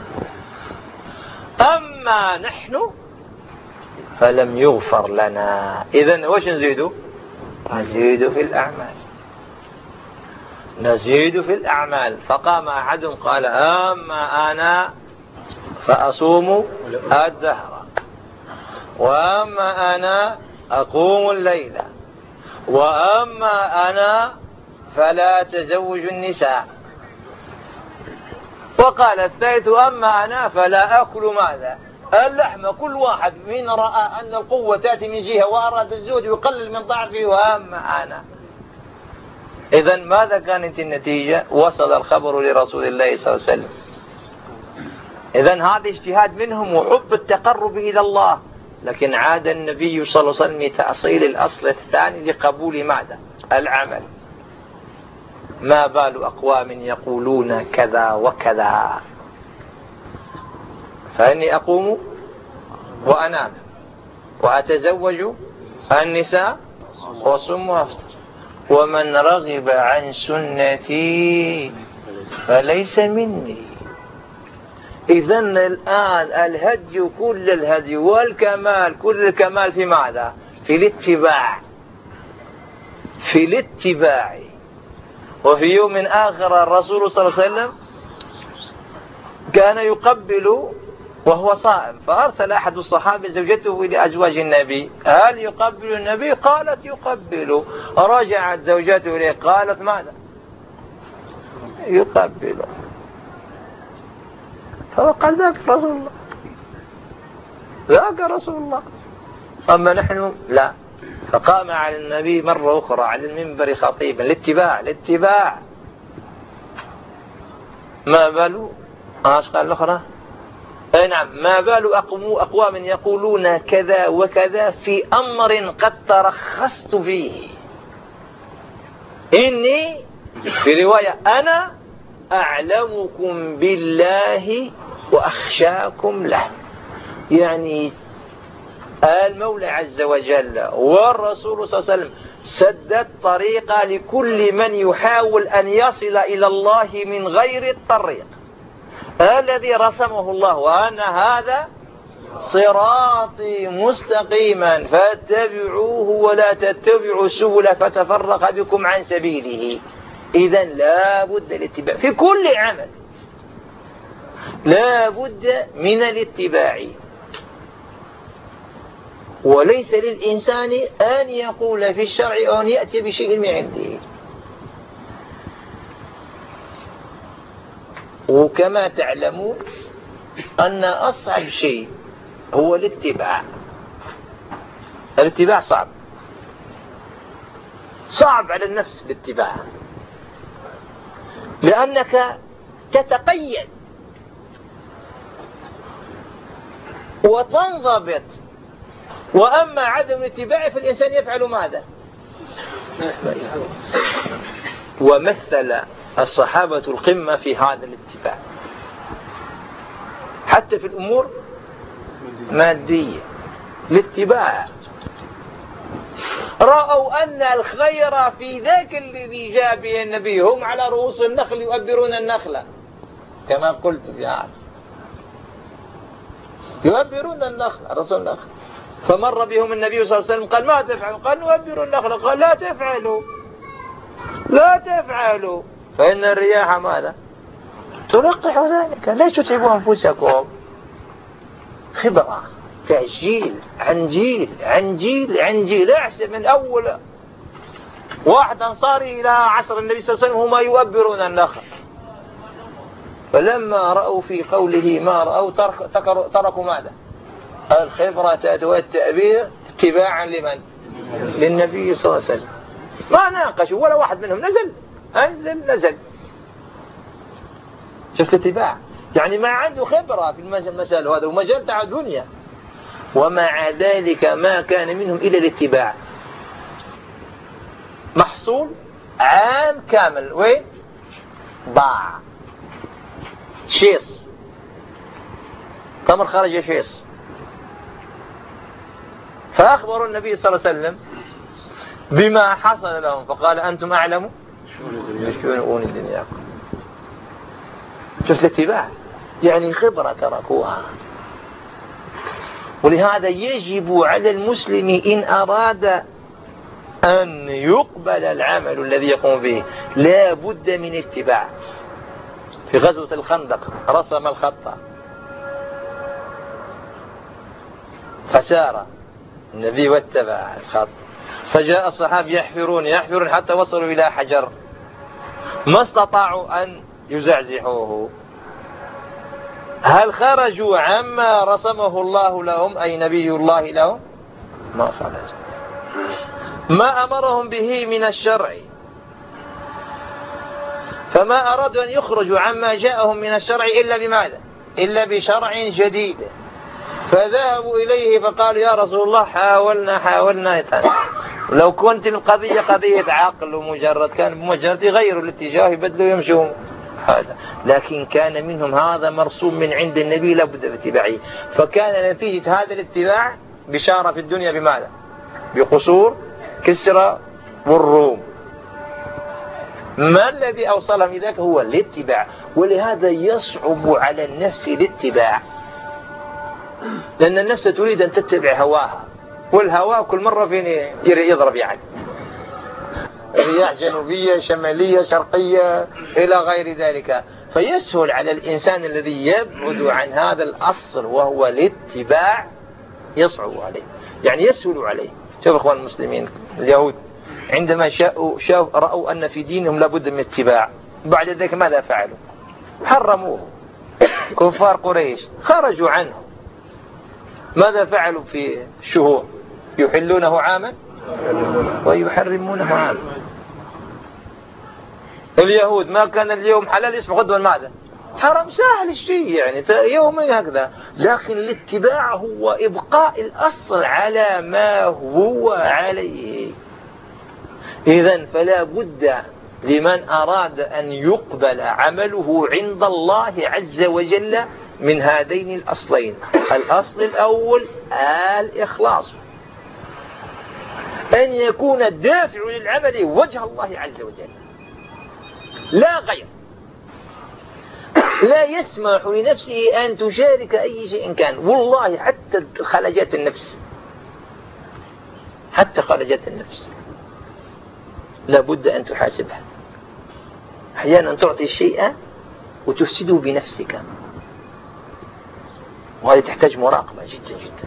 أما نحن فلم يغفر لنا. إذن وش نزيدوا؟ نزيد في الأعمال. فقام أحد قال أما أنا فأصوم الدهر، وأما أنا أقوم الليل، وأما أنا فلا تزوج النساء. وقال الثالث أما أنا فلا أكل ماذا؟ اللحم. كل واحد من رأى أن القوة تأتي من جهة وأراد الزوج يقلل من ضعفه. وأما أنا. إذن ماذا كانت النتيجة؟ وصل الخبر لرسول الله صلى الله عليه وسلم. إذن هذا اجتهاد منهم وحب التقرب إلى الله. لكن عاد النبي صلى الله عليه وسلم لتأصيل الأصل الثاني لقبول ماذا؟ العمل. ما بال أقوام يقولون كذا وكذا، فإني أقوم وأنام وأتزوج النساء وأصوم وأفطر، ومن رغب عن سنتي فليس مني. إذن الآن الهدي كل الهدي والكمال كل الكمال في ماذا؟ في الاتباع. وفي يوم آخر الرسول صلى الله عليه وسلم كان يقبل وهو صائم، فأرسل أحد الصحابة زوجته إلى أزواج النبي، هل يقبل النبي؟ قالت يقبل. رجعت زوجته إليه قالت ماذا؟ يقبل. فقال ذاك رسول الله. أما نحن لا. فقام على النبي مرة أخرى على المنبر خطيبا الاتباع. ما بال قال الأخرى نعم، ما بال أقوام يقولون كذا وكذا في أمر قد ترخصت فيه. إني في رواية أنا أعلمكم بالله وأخشاكم له. يعني المولى عز وجل والرسول صلى الله عليه وسلم سدت طريقة لكل من يحاول أن يصل إلى الله من غير الطريق الذي رسمه الله، وأن هذا صراطي مستقيما فاتبعوه ولا تتبعوا السبل فتفرق بكم عن سبيله. إذن لا بد الاتباع في كل عمل، لا بد من الاتباع، وليس للإنسان أن يقول في الشرع أو أن يأتي بشيء من عنده. وكما تعلمون أن أصعب شيء هو الاتباع. الاتباع صعب على النفس الاتباع، لأنك تتقيد وتنضبط. وأما عدم الاتباع فالإنسان يفعل ماذا؟ ومثل الصحابة القمة في هذا الاتباع حتى في الأمور مادية. الاتباع رأوا أن الخير في ذاك الذي جاء به النبي. هم على رؤوس النخل يؤبرون النخلة كما قلت في عام، يؤبرون النخل رسول النخل. فمر بهم النبي صلى الله عليه وسلم قال ما تفعلوا؟ قال نؤبر النخل. قال لا تفعلوا فإن الرياح ماذا؟ تلقح ذلك. ليش تتعبوا أنفسكم؟ خبرة تأجيل عن جيل عن جيل عن جيل. أحسن من أول واحد أنصاري إلى عصر النبي صلى الله عليه وسلم هما يؤبرون النخل. فلما رأوا في قوله ما رأوا تركوا ماذا؟ الخبرة والتأبير اتباعا لمن؟ للنبي صلى الله عليه وسلم. ما ناقشوا ولا واحد منهم نزل. شفت اتباع؟ يعني ما عنده خبرة في المجال هذا ومجال تاع دنيا، ومع ذلك ما كان منهم إلا الاتباع. محصول عام كامل وين؟ ضاع. شيص تمر خرج شيص. فأخبروا النبي صلى الله عليه وسلم بما حصل لهم فقال أنتم أعلموا بشؤون دنياكم. شفت الاتباع؟ يعني خبرة تركوها. ولهذا يجب على المسلم إن أراد أن يقبل العمل الذي يقوم به لا بد من اتباع. في غزوة الخندق رسم الخط فسار النبي واتبع الخط، فجاء الصحابة يحفرون حتى وصلوا إلى حجر ما استطاعوا أن يزعزحوه. هل خرجوا عما رسمه الله لهم أي نبي الله لهم؟ ما خرج. ما أمرهم به من الشرع، فما أرادوا أن يخرجوا عما جاءهم من الشرع إلا بماذا؟ إلا بشرع جديد. فذهبوا إليه فقالوا يا رسول الله حاولنا لو كنت القضية قضية عقل ومجرد كان بمجرد يغيروا الاتجاه يبدلوا يمشوا هذا، لكن كان منهم هذا مرسوم من عند النبي لابد باتباعه. فكان نتيجة هذا الاتباع بشارة في الدنيا بماذا؟ بقصور كسرى والروم. ما الذي أوصلهم إلى ذلك؟ هو الاتباع. ولهذا يصعب على النفس الاتباع، لأن النفس تريد أن تتبع هواها، والهواء كل مرة فين يضرب يعني رياح جنوبية شمالية شرقية إلى غير ذلك. فيسهل على الإنسان الذي يبعد عن هذا الأصل وهو الاتباع يصعب عليه، يعني يسهل عليه. شوف أخوان المسلمين اليهود عندما رأوا أن في دينهم لابد من اتباع، بعد ذلك ماذا فعلوا؟ حرموه. كفار قريش خرجوا عنه، ماذا فعلوا في الشهور؟ يحلونه عاما ويحرمونه عاما. اليهود ما كان اليوم حلال اسمه غدوة ماذا؟ حرام. سهل الشيء يعني يومين هكذا، لكن الاتباع هو إبقاء الأصل على ما هو عليه. إذن فلا بد لمن أراد أن يقبل عمله عند الله عز وجل من هذين الأصلين. الأصل الأول الإخلاص، أن يكون الدافع للعمل وجه الله عز وجل لا غير، لا يسمح لنفسه أن تشارك أي شيء كان. والله حتى خلجات النفس، حتى خلجات النفس لابد أن تحاسبها. أحيانا تعطي الشيء وتفسده بنفسك، وهذه تحتاج مراقبة جدا جدا.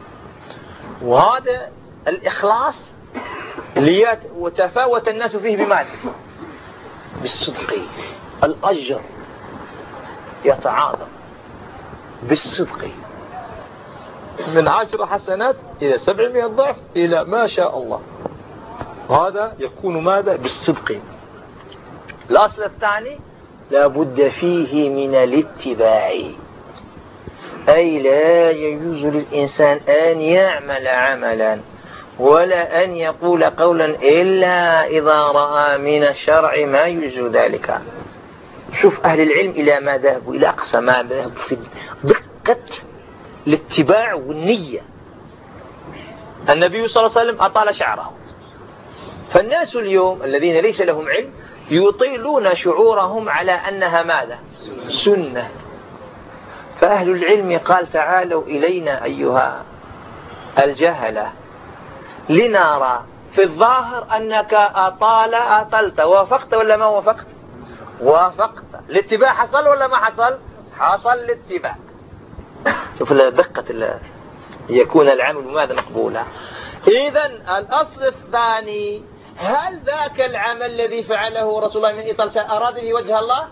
وهذا الإخلاص وتفاوت الناس فيه بماذا؟ بالصدق. الأجر يتعاظم بالصدق، من 10 حسنات إلى 700 ضعف إلى ما شاء الله. هذا يكون ماذا؟ بالصدق. الأصل الثاني لابد فيه من الاتباع، أي لا يجوز للإنسان أن يعمل عملا ولا أن يقول قولا إلا إذا رأى من الشرع ما يجوز ذلك. شوف أهل العلم إلى ما ذهبوا، إلى أقصى ما ذهبوا في دقة الاتباع والنية. النبي صلى الله عليه وسلم أطال شعره، فالناس اليوم الذين ليس لهم علم يطيلون شعورهم على أنها ماذا؟ سنة. فأهل العلم قال تعالوا إلينا أيها الجهلة لنرى في الظاهر أنك أطلت، وافقت ولا ما وافقت؟ وافقت. الاتباع حصل ولا ما حصل؟ حصل الاتباع. شوف دقة يكون العمل ماذا؟ مقبولا. إذن الأصل الثاني، هل ذاك العمل الذي فعله رسول الله من إطال أراد به وجه الله؟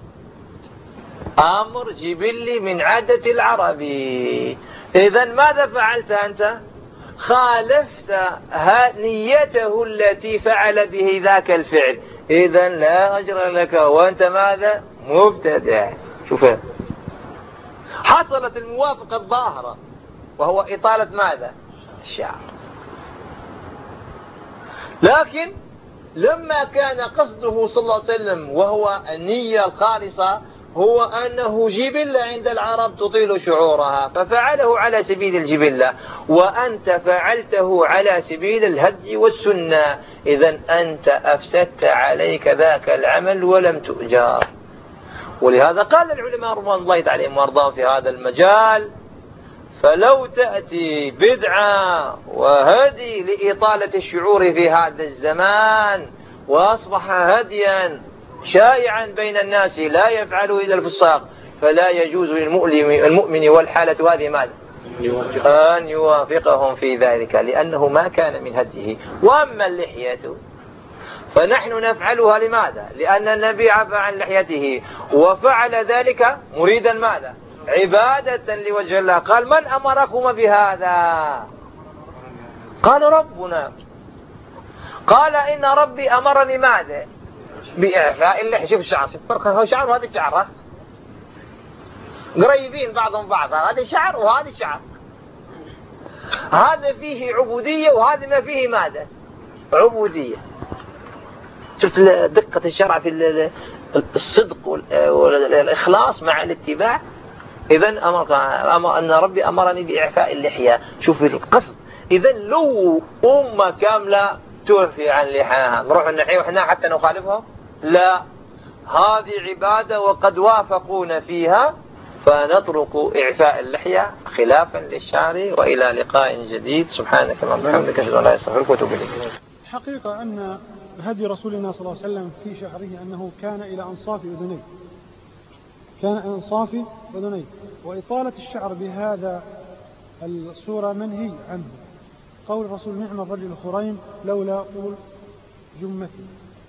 أمر جبلي من عادة العربي. إذن ماذا فعلت أنت؟ خالفت نيته التي فعل به ذاك الفعل، إذن لا أجر لك وأنت ماذا؟ مبتدع. شوف، حصلت الموافقة الظاهرة وهو إطالة ماذا؟ الشعر. لكن لما كان قصده صلى الله عليه وسلم وهو النية الخالصة هو أنه جبلة عند العرب تطيل شعورها، ففعله على سبيل الجبلة، وأنت فعلته على سبيل الهدي والسنة، إذن أنت أفسدت عليك ذاك العمل ولم تؤجر. ولهذا قال العلماء رضوان الله عليهم وارضاهم في هذا المجال: فلو تأتي بدعة وهدي لإطالة الشعور في هذا الزمان وأصبح هديا شائعا بين الناس لا يفعله إلا الفساق، فلا يجوز للمؤمن والحالة هذه ماذا؟ أن يوافقهم في ذلك، لأنه ما كان من هديه. وأما اللحية فنحن نفعلها لماذا؟ لأن النبي عفى عن لحيته وفعل ذلك مريدا ماذا؟ عبادة لوجه الله. قال: من أمركم بهذا؟ قال: ربنا. قال: إن ربي أمرني ماذا؟ بإعفاء اللحية. شوف الشعر، هو شعر وهذا شعر، قريبين بعضهم بعضا، هذا شعر وهذا شعر، هذا فيه عبودية وهذا ما فيه ماذا؟ عبودية. شفت دقة الشرع في الصدق والإخلاص مع الاتباع. إذن أمر أن ربي أمرني بإعفاء اللحية. شوف القصد. إذن لو أمة كاملة تعفي عن لحاها نروح النحية وإحنا حتى نخالفهم؟ لا، هذه عبادة وقد وافقون فيها، فنترك إعفاء اللحية خلافا للشعر. وإلى لقاء جديد. سبحانك اللهم وبحمدك، أشهد أن لا إله إلا أنت، وأتوب إليك. الحقيقة أن هدي رسول الله صلى الله عليه وسلم في شعره أنه كان إلى أنصاف أذنيه، كان أنصاف أذنيه، وإطالة الشعر بهذا الصورة منهي عنه. قول الرسول: نعم الرجل خريم لولا طول جمته.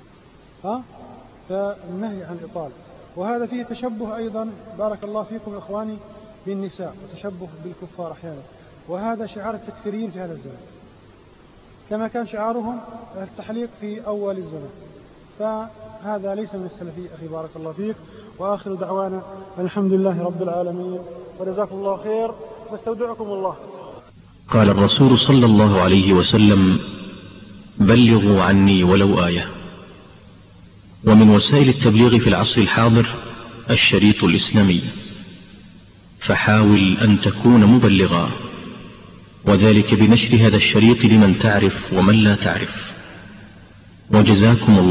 فالنهي عن الإطالة. وهذا فيه تشبه أيضا، بارك الله فيكم إخواني، بالنساء، وتشبه بالكفار أحيانا، وهذا شعار التكفيريين في هذا الزمان، كما كان شعارهم التحليق في أول الزمان. فهذا ليس من السلفية أخي، بارك الله فيك. وآخر دعوانا الحمد لله رب العالمين، وجزاكم الله خير، واستودعكم الله. قال الرسول صلى الله عليه وسلم: بلغوا عني ولو آية. ومن وسائل التبليغ في العصر الحاضر الشريط الإسلامي، فحاول أن تكون مبلغا، وذلك بنشر هذا الشريط لمن تعرف ومن لا تعرف. وجزاكم الله